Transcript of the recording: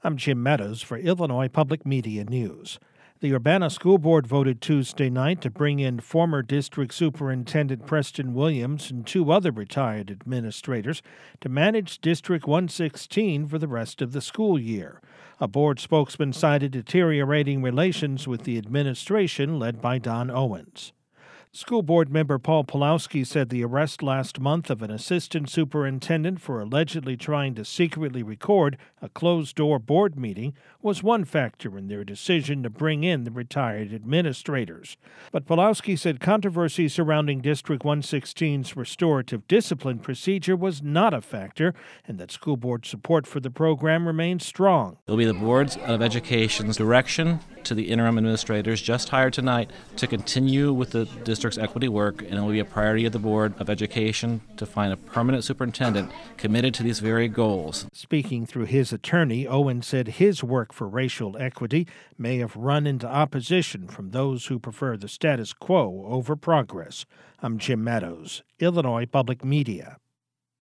I'm Jim Meadows for Illinois Public Media News. The Urbana School Board voted Tuesday night to bring in former District Superintendent Preston Williams and two other retired administrators to manage District 116 for the rest of the school year. A board spokesman cited deteriorating relations with the administration led by Don Owens. School Board member Paul Pawlowski said the arrest last month of an assistant superintendent for allegedly trying to secretly record a closed-door board meeting was one factor in their decision to bring in the retired administrators. But Pawlowski said controversy surrounding District 116's restorative discipline procedure was not a factor and that school board support for the program remains strong. It will be the Board of Education's direction to the interim administrators just hired tonight to continue with the district's equity work, and it will be a priority of the Board of Education to find a permanent superintendent committed to these very goals. Speaking through his attorney, Owen said his work for racial equity may have run into opposition from those who prefer the status quo over progress. I'm Jim Meadows, Illinois Public Media.